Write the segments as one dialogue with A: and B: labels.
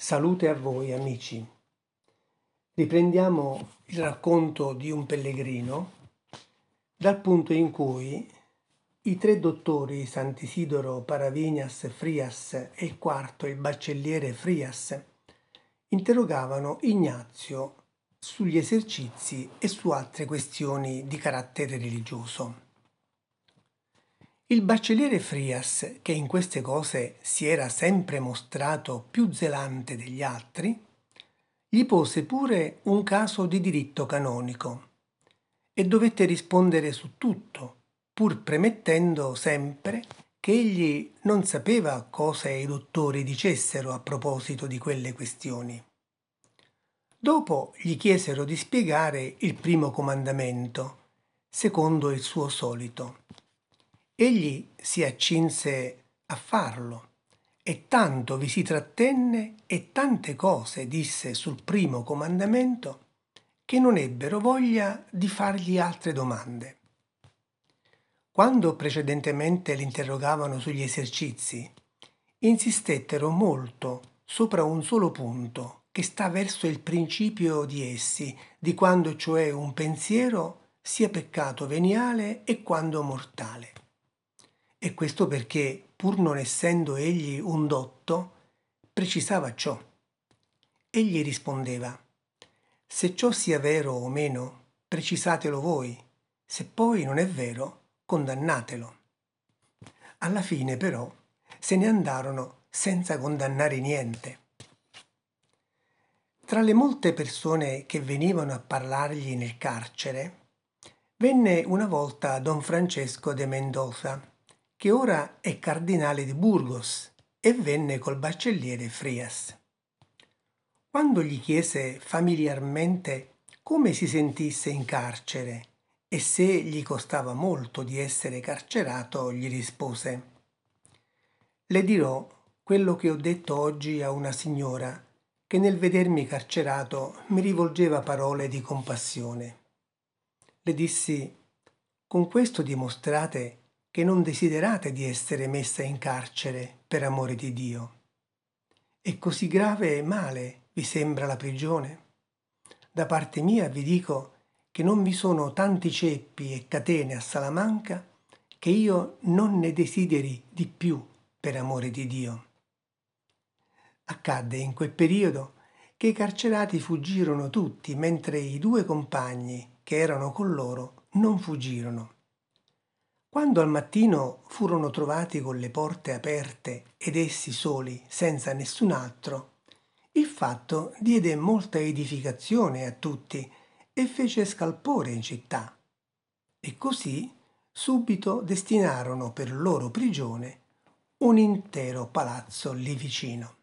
A: Salute a voi amici. Riprendiamo il racconto di un pellegrino dal punto in cui i tre dottori Sant'Isidoro, Paravignas Frias e il quarto, il baccelliere Frias, interrogavano Ignazio sugli esercizi e su altre questioni di carattere religioso. Il baccelliere Frias, che in queste cose si era sempre mostrato più zelante degli altri, gli pose pure un caso di diritto canonico e dovette rispondere su tutto, pur premettendo sempre che egli non sapeva cosa i dottori dicessero a proposito di quelle questioni. Dopo gli chiesero di spiegare il primo comandamento, secondo il suo solito. Egli si accinse a farlo e tanto vi si trattenne e tante cose disse sul primo comandamento che non ebbero voglia di fargli altre domande. Quando precedentemente l'interrogavano sugli esercizi, insistettero molto sopra un solo punto che sta verso il principio di essi, di quando cioè un pensiero sia peccato veniale e quando mortale. E questo perché, pur non essendo egli un dotto, precisava ciò. Egli rispondeva: se ciò sia vero o meno, precisatelo voi, se poi non è vero, condannatelo. Alla fine, però, se ne andarono senza condannare niente. Tra le molte persone che venivano a parlargli nel carcere, venne una volta Don Francesco de Mendoza, che ora è cardinale di Burgos, e venne col baccelliere Frias. Quando gli chiese familiarmente come si sentisse in carcere e se gli costava molto di essere carcerato, gli rispose: le dirò quello che ho detto oggi a una signora che nel vedermi carcerato mi rivolgeva parole di compassione. Le dissi: con questo dimostrate che non desiderate di essere messa in carcere per amore di Dio. E così grave e male vi sembra la prigione? Da parte mia vi dico che non vi sono tanti ceppi e catene a Salamanca che io non ne desideri di più per amore di Dio. Accadde in quel periodo che i carcerati fuggirono tutti, mentre i due compagni che erano con loro non fuggirono. Quando al mattino furono trovati con le porte aperte ed essi soli, senza nessun altro, il fatto diede molta edificazione a tutti e fece scalpore in città. E così subito destinarono per loro prigione un intero palazzo lì vicino.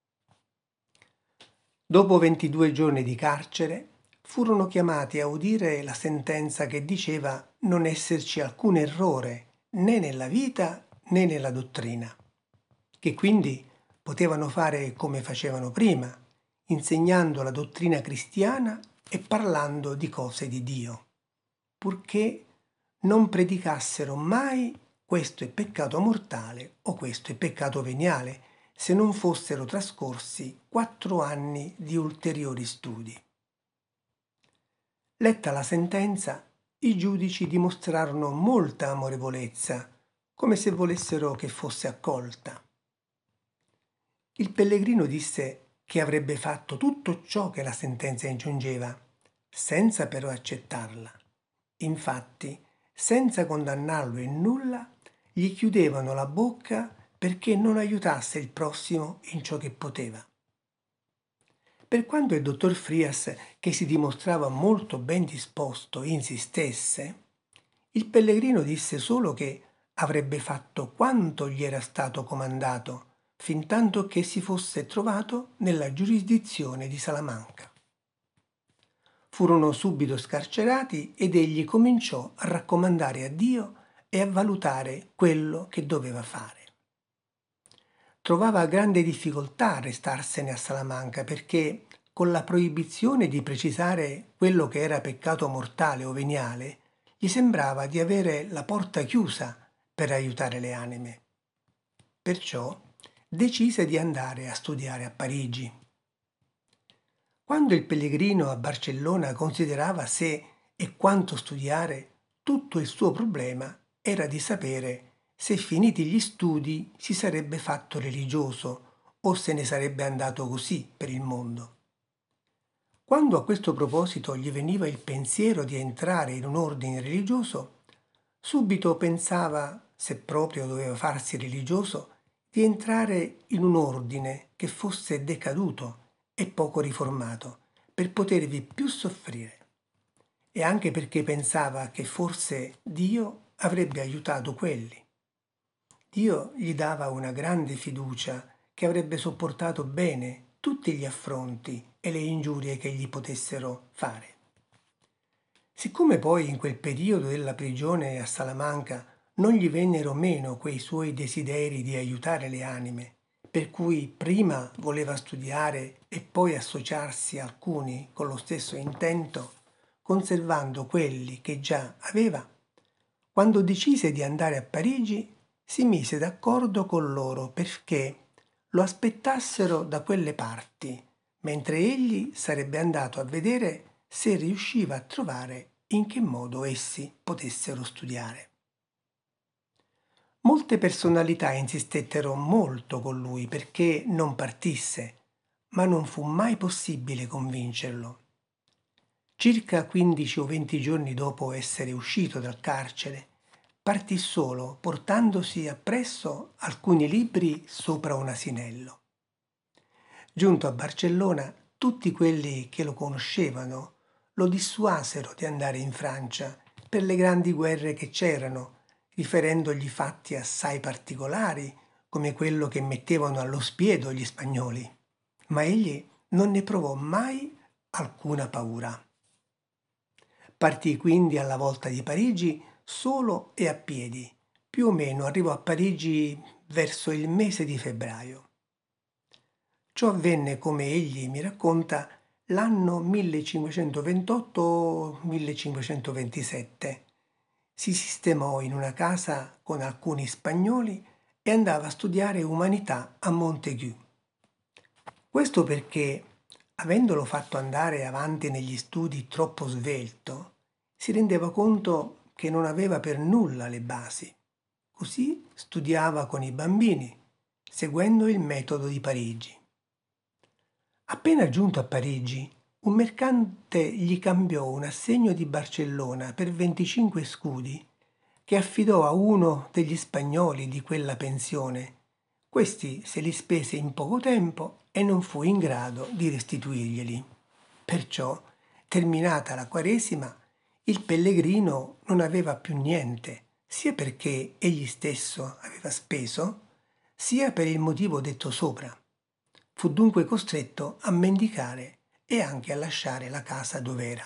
A: Dopo 22 giorni di carcere, furono chiamati a udire la sentenza che diceva non esserci alcun errore né nella vita né nella dottrina, che quindi potevano fare come facevano prima, insegnando la dottrina cristiana e parlando di cose di Dio, purché non predicassero mai questo è peccato mortale o questo è peccato veniale, se non fossero trascorsi 4 anni di ulteriori studi. Letta la sentenza, i giudici dimostrarono molta amorevolezza, come se volessero che fosse accolta. Il pellegrino disse che avrebbe fatto tutto ciò che la sentenza ingiungeva, senza però accettarla. Infatti, senza condannarlo in nulla, gli chiudevano la bocca perché non aiutasse il prossimo in ciò che poteva. Per quanto il dottor Frias, che si dimostrava molto ben disposto, insistesse, il pellegrino disse solo che avrebbe fatto quanto gli era stato comandato, fintanto che si fosse trovato nella giurisdizione di Salamanca. Furono subito scarcerati ed egli cominciò a raccomandare a Dio e a valutare quello che doveva fare. Trovava grande difficoltà a restarsene a Salamanca perché, con la proibizione di precisare quello che era peccato mortale o veniale, gli sembrava di avere la porta chiusa per aiutare le anime. Perciò decise di andare a studiare a Parigi. Quando il pellegrino a Barcellona considerava se e quanto studiare, tutto il suo problema era di sapere se finiti gli studi si sarebbe fatto religioso o se ne sarebbe andato così per il mondo. Quando a questo proposito gli veniva il pensiero di entrare in un ordine religioso, subito pensava, se proprio doveva farsi religioso, di entrare in un ordine che fosse decaduto e poco riformato, per potervi più soffrire. E anche perché pensava che forse Dio avrebbe aiutato quelli. Dio gli dava una grande fiducia che avrebbe sopportato bene tutti gli affronti e le ingiurie che gli potessero fare. Siccome poi in quel periodo della prigione a Salamanca non gli vennero meno quei suoi desideri di aiutare le anime, per cui prima voleva studiare e poi associarsi a alcuni con lo stesso intento, conservando quelli che già aveva, quando decise di andare a Parigi si mise d'accordo con loro perché lo aspettassero da quelle parti, mentre egli sarebbe andato a vedere se riusciva a trovare in che modo essi potessero studiare. Molte personalità insistettero molto con lui perché non partisse, ma non fu mai possibile convincerlo. Circa 15 o 20 giorni dopo essere uscito dal carcere, partì solo portandosi appresso alcuni libri sopra un asinello. Giunto a Barcellona, tutti quelli che lo conoscevano lo dissuasero di andare in Francia per le grandi guerre che c'erano, riferendogli fatti assai particolari, come quello che mettevano allo spiedo gli spagnoli. Ma egli non ne provò mai alcuna paura. Partì quindi alla volta di Parigi solo e a piedi. Più o meno arrivò a Parigi verso il mese di febbraio. Ciò avvenne, come egli mi racconta, l'anno 1528-1527. Si sistemò in una casa con alcuni spagnoli e andava a studiare umanità a Montaigu. Questo perché, avendolo fatto andare avanti negli studi troppo svelto, si rendeva conto che non aveva per nulla le basi. Così studiava con i bambini, seguendo il metodo di Parigi. Appena giunto a Parigi, un mercante gli cambiò un assegno di Barcellona per 25 scudi che affidò a uno degli spagnoli di quella pensione. Questi se li spese in poco tempo e non fu in grado di restituirglieli. Perciò, terminata la Quaresima, il pellegrino non aveva più niente, sia perché egli stesso aveva speso, sia per il motivo detto sopra. Fu dunque costretto a mendicare e anche a lasciare la casa dov'era.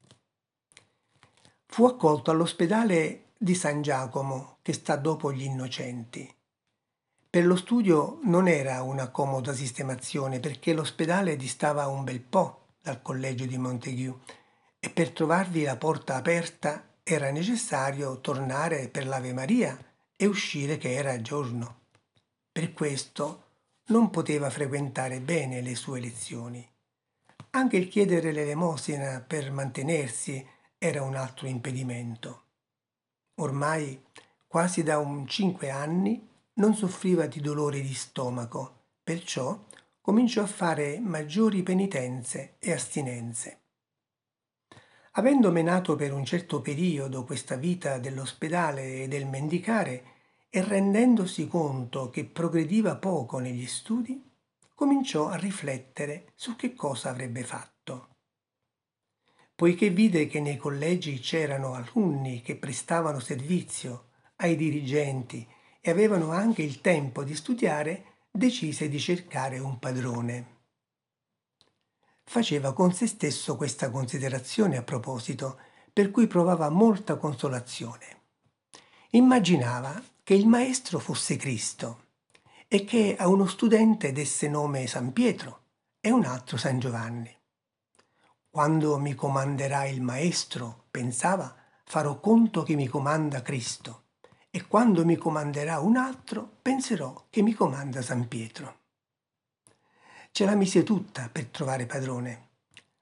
A: Fu accolto all'ospedale di San Giacomo, che sta dopo gli Innocenti. Per lo studio non era una comoda sistemazione perché l'ospedale distava un bel po' dal collegio di Montaigu e per trovarvi la porta aperta era necessario tornare per l'Ave Maria e uscire che era giorno. Per questo non poteva frequentare bene le sue lezioni. Anche il chiedere l'elemosina per mantenersi era un altro impedimento. Ormai, quasi da 5 anni, non soffriva di dolori di stomaco, perciò cominciò a fare maggiori penitenze e astinenze. Avendo menato per un certo periodo questa vita dell'ospedale e del mendicare e rendendosi conto che progrediva poco negli studi, cominciò a riflettere su che cosa avrebbe fatto. Poiché vide che nei collegi c'erano alunni che prestavano servizio ai dirigenti e avevano anche il tempo di studiare, decise di cercare un padrone. Faceva con se stesso questa considerazione a proposito, per cui provava molta consolazione. Immaginava che il maestro fosse Cristo e che a uno studente desse nome San Pietro e un altro San Giovanni. Quando mi comanderà il maestro, pensava, farò conto che mi comanda Cristo e quando mi comanderà un altro, penserò che mi comanda San Pietro. Ce la mise tutta per trovare padrone.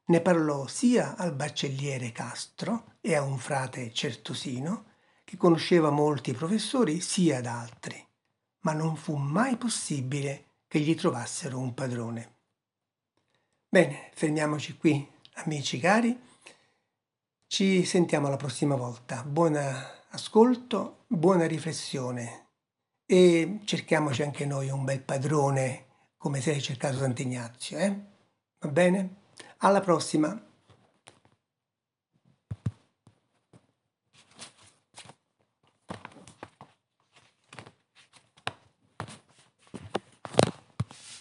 A: Ne parlò sia al baccelliere Castro e a un frate Certosino, che conosceva molti professori, sia ad altri, ma non fu mai possibile che gli trovassero un padrone. Bene, fermiamoci qui, amici cari. Ci sentiamo la prossima volta. Buon ascolto, buona riflessione e cerchiamoci anche noi un bel padrone come se hai cercato Sant'Ignazio, eh? Va bene? Alla prossima!